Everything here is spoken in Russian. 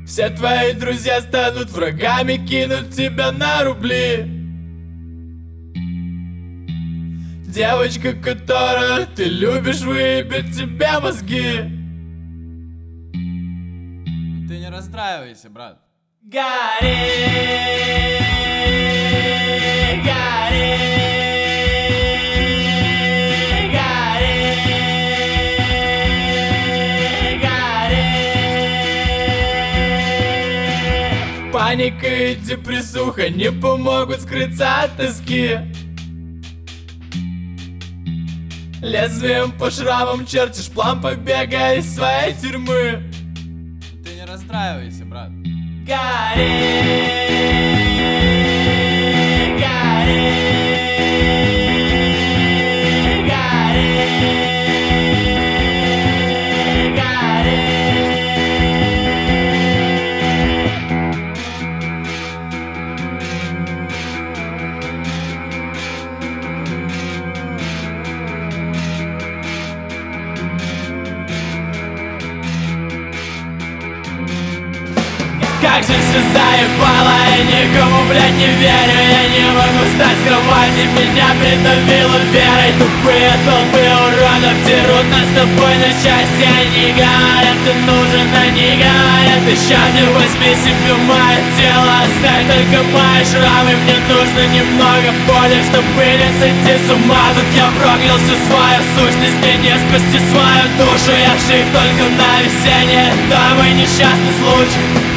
Все твои друзья станут врагами, кинут тебя на рубли. Девочка, которую ты любишь, выебет тебе мозги. Ты не расстраивайся, брат. Гори, гори, гори, гори. Паника и депрессуха не помогут скрыться от тоски. Лезвием по шрамам чертишь план побега из своей тюрьмы. Ты не расстраивайся, брат. Гори, гори, гори, гори. Как же все заебало, я никому, блядь, не верю. Я не могу встать с кровати, меня придавило верой. Тупые толпы уродов дерут нас с тобой на части. Они говорят, ты нужен, они говорят, ты счастлив. Возьми себе мое тело, оставь только мои шрамы. Мне нужно немного боли, чтобы не сойти с ума. Тут я проклял всю свою сущность, мне не спасти свою душу. Я жив только на весеннее, это мой несчастный случай.